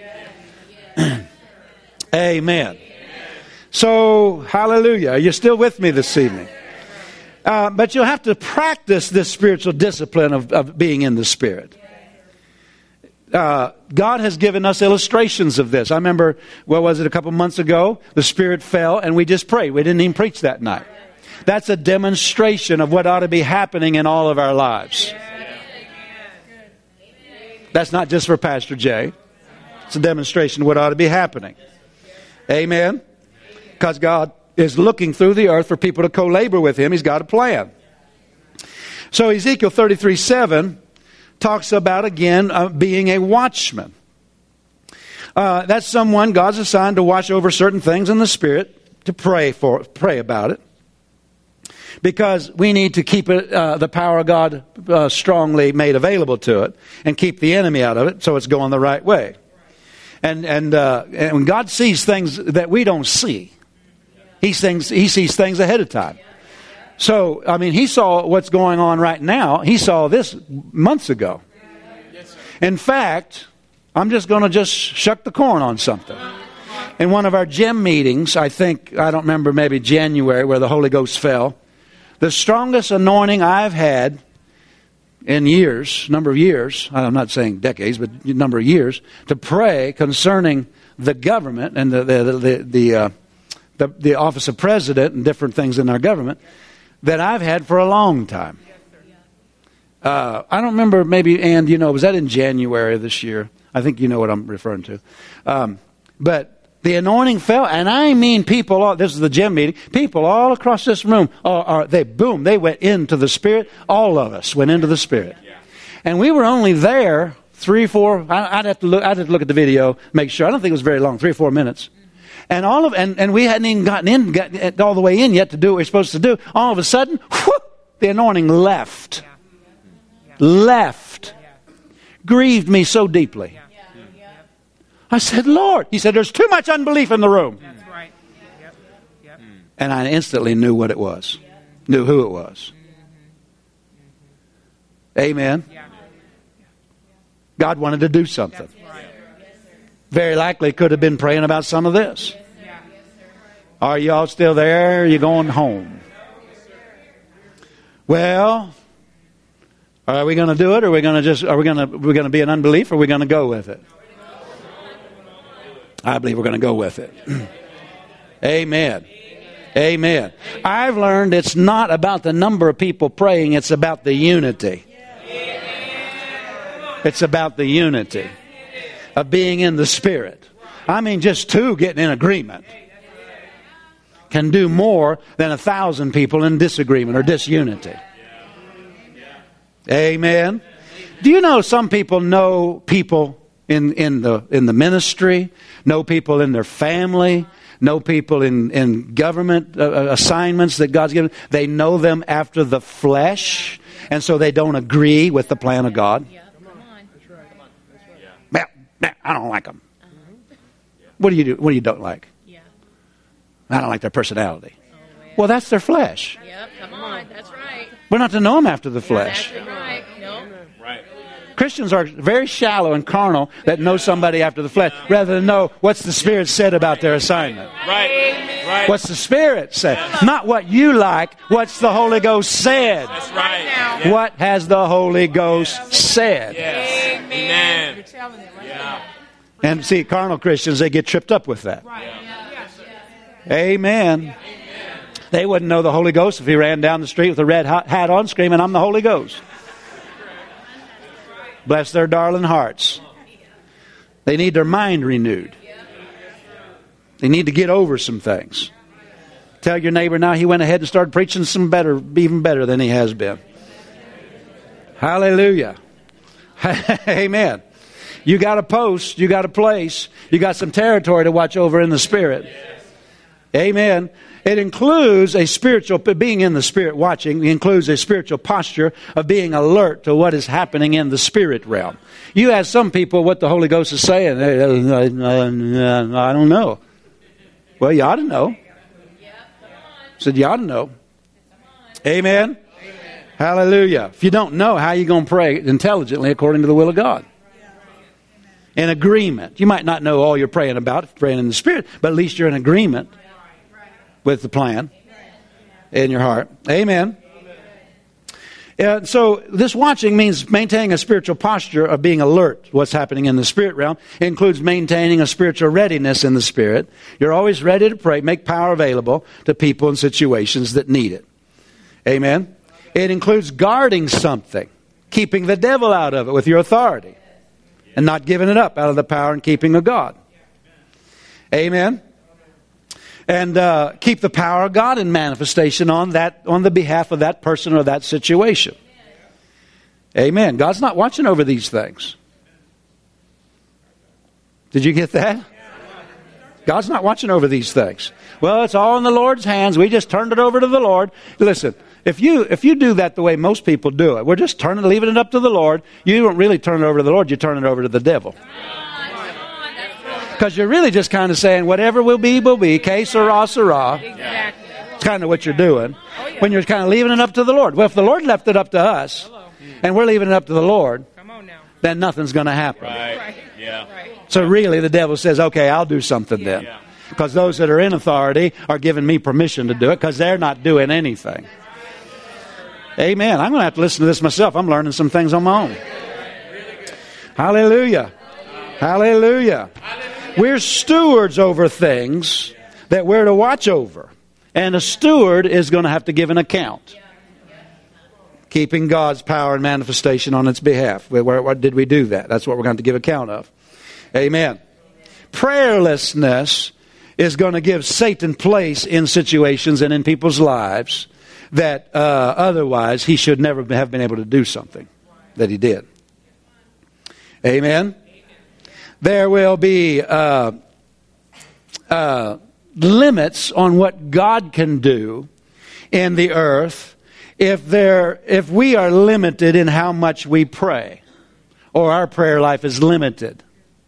Amen. So, hallelujah. Are you still with me this evening? Uh, but you'll have to practice this spiritual discipline of, of being in the Spirit. Uh, God has given us illustrations of this. I remember, what was it, a couple months ago? The Spirit fell and we just prayed. We didn't even preach that night. That's a demonstration of what ought to be happening in all of our lives. That's not just for Pastor Jay. It's a demonstration of what ought to be happening. Amen? Because God is looking through the earth for people to co-labor with Him. He's got a plan. So Ezekiel thirty-three seven talks about, again, uh, being a watchman. Uh, that's someone God's assigned to watch over certain things in the Spirit, to pray for, pray about it. Because we need to keep it, uh, the power of God uh, strongly made available to it, and keep the enemy out of it so it's going the right way. And, and, uh, and when God sees things that we don't see, He sees, he sees things ahead of time. So, I mean, He saw what's going on right now. He saw this months ago. In fact, I'm just going to just shuck the corn on something. In one of our gym meetings, I think, I don't remember, maybe January, where the Holy Ghost fell, the strongest anointing I've had in years, number of years, I'm not saying decades, but a number of years, to pray concerning the government and the, the, the, the uh, the, the office of president and different things in our government that I've had for a long time. Uh, I don't remember, maybe, and you know, was that in January of this year? I think you know what I'm referring to. Um, but the anointing fell, and I mean people, all, this is the gym meeting, people all across this room, are, are, they, boom, they went into the Spirit. All of us went into the Spirit. And we were only there three, four, I, I'd have to look, I'd have to look at the video, make sure. I don't think it was very long, three or four minutes. And all of, and, and we hadn't even gotten in, got all the way in yet to do what we're supposed to do. All of a sudden, whoop, the anointing left. Left. Grieved me so deeply. I said, Lord. He said, there's too much unbelief in the room. That's right. Yep. Yep. And I instantly knew what it was. Knew who it was. Amen. God wanted to do something. Very likely could have been praying about some of this. Are y'all still there? Are you going home? Well, are we going to do it, or are we going to just are we going to we're going to be in unbelief, or are we going to go with it? I believe we're going to go with it. Amen. Amen. I've learned it's not about the number of people praying, it's about the unity. It's about the unity of being in the Spirit. I mean, just two getting in agreement can do more than a thousand people in disagreement or disunity. Amen. Do you know some people know people in, in the in the ministry, know people in their family, know people in, in government uh, assignments that God's given? They know them after the flesh, and so they don't agree with the plan of God. Well, I don't like them. What do you do? What do you don't like? I don't like their personality. Well, that's their flesh. Yep, come on, that's right. We're not to know them after the flesh. That's right. No. Right. Christians are very shallow and carnal that know somebody after the flesh, rather than know what's the Spirit said about their assignment. Right. Right. What's the Spirit said? Not what you like, what's the Holy Ghost said. That's right. Yeah. What has the Holy Ghost said? Yes. Amen. You're telling it right Yeah. And see, carnal Christians, they get tripped up with that. Amen. They wouldn't know the Holy Ghost if he ran down the street with a red hat on screaming, I'm the Holy Ghost. Bless their darling hearts. They need their mind renewed. They need to get over some things. Tell your neighbor now he went ahead and started preaching some better, even better than he has been. Hallelujah. Amen. You got a post, you got a place, you got some territory to watch over in the Spirit. Amen. It includes a spiritual, being in the Spirit watching, it includes a spiritual posture of being alert to what is happening in the spirit realm. You ask some people what the Holy Ghost is saying, I don't know. Well, you ought to know. Said you ought to know. Amen. Hallelujah. If you don't know, how are you going to pray intelligently according to the will of God? In agreement. You might not know all you're praying about, praying in the Spirit, but at least you're in agreement with the plan in your heart. Amen. Uh, so this watching means maintaining a spiritual posture of being alert to what's happening in the spirit realm. It includes maintaining a spiritual readiness in the Spirit. You're always ready to pray, make power available to people and situations that need it. Amen. It includes guarding something, keeping the devil out of it with your authority, and not giving it up out of the power and keeping of God. Amen. And uh, keep the power of God in manifestation on that, on the behalf of that person or that situation. Amen. God's not watching over these things. Did you get that? God's not watching over these things. Well, it's all in the Lord's hands. We just turned it over to the Lord. Listen, if you if you do that the way most people do it, we're just turning, leaving it up to the Lord. You don't really turn it over to the Lord. You turn it over to the devil. Because you're really just kind of saying, whatever will be, will be. Que sera, sera. Exactly. It's kind of what you're doing. When you're kind of leaving it up to the Lord. Well, if the Lord left it up to us, and we're leaving it up to the Lord, Come on now. then nothing's going to happen. Right. Yeah. So really, the devil says, okay, I'll do something then. Yeah. Because those that are in authority are giving me permission to do it because they're not doing anything. Amen. I'm going to have to listen to this myself. I'm learning some things on my own. Hallelujah. Hallelujah. We're stewards over things that we're to watch over. And a steward is going to have to give an account. Keeping God's power and manifestation on its behalf. Where, where, where did we do that? That's what we're going to have to give account of. Amen. Prayerlessness is going to give Satan place in situations and in people's lives that uh, otherwise he should never have been able to do something that he did. Amen. There will be uh, uh, limits on what God can do in the earth if there, if we are limited in how much we pray, or our prayer life is limited.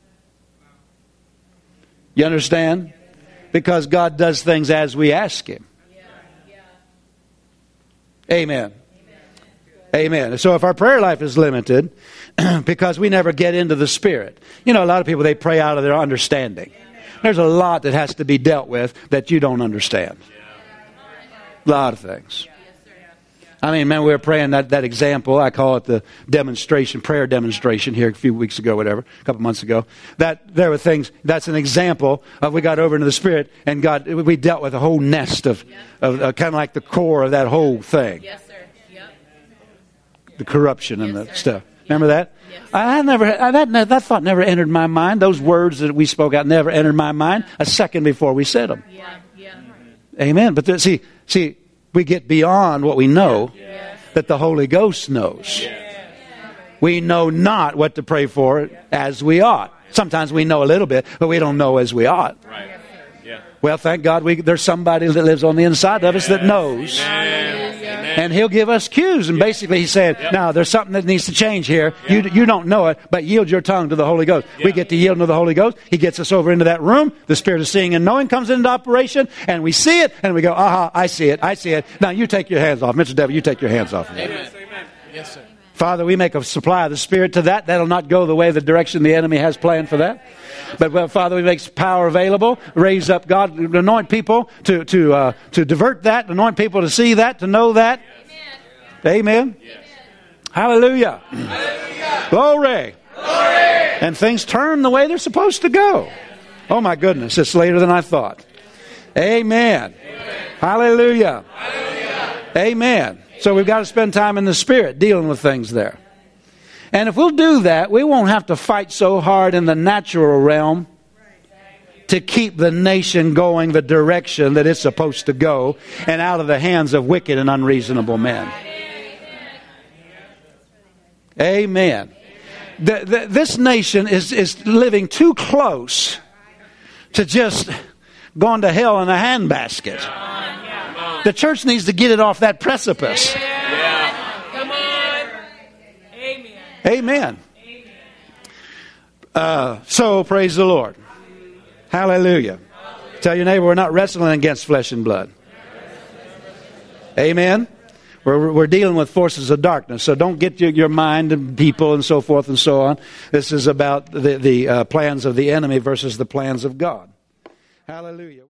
You understand? Because God does things as we ask Him. Amen. Amen. So if our prayer life is limited, because we never get into the Spirit. You know, a lot of people, they pray out of their understanding. There's a lot that has to be dealt with that you don't understand. A lot of things. I mean, man, we were praying that, that example. I call it the demonstration, prayer demonstration here a few weeks ago, whatever, a couple months ago. That there were things, that's an example of we got over into the Spirit and God, we dealt with a whole nest of, of uh, kind of like the core of that whole thing. Yes, sir. Yep. The corruption and Yes, the sir. stuff. Remember that? Yes. I never, I, that, that thought never entered my mind. Those words that we spoke out never entered my mind a second before we said them. Yeah, yeah. Amen. But the, see, see, we get beyond what we know Yes. that the Holy Ghost knows. We know not what to pray for as we ought. Sometimes we know a little bit, but we don't know as we ought. Right. Yeah. Well, thank God we, there's somebody that lives on the inside of us that knows. And He'll give us cues. And basically He said, now there's something that needs to change here. You you don't know it, but yield your tongue to the Holy Ghost. We get to yield to the Holy Ghost. He gets us over into that room. The Spirit of seeing and knowing comes into operation. And we see it. And we go, aha, I see it. I see it. Now you take your hands off. Mister Devil, you take your hands off. Amen. Yes, sir. Father, we make a supply of the Spirit to that. That'll not go the way the direction the enemy has planned for that. But, well, Father, we make power available. Raise up, God, anoint people to to uh, to divert that. Anoint people to see that, to know that. Amen. Yes. Hallelujah. Hallelujah. Glory. Glory. And things turn the way they're supposed to go. Oh, my goodness. It's later than I thought. Amen. Amen. Hallelujah. Hallelujah. Amen. So we've got to spend time in the Spirit dealing with things there. And if we'll do that, we won't have to fight so hard in the natural realm to keep the nation going the direction that it's supposed to go and out of the hands of wicked and unreasonable men. Amen. The, the, this nation is, is living too close to just going to hell in a handbasket. The church needs to get it off that precipice. Yeah. Come on. Amen. Amen. Uh, so, praise the Lord. Hallelujah. Tell your neighbor we're not wrestling against flesh and blood. Amen. We're, we're dealing with forces of darkness, so don't get your, your mind and people and so forth and so on. This is about the, the uh, plans of the enemy versus the plans of God. Hallelujah.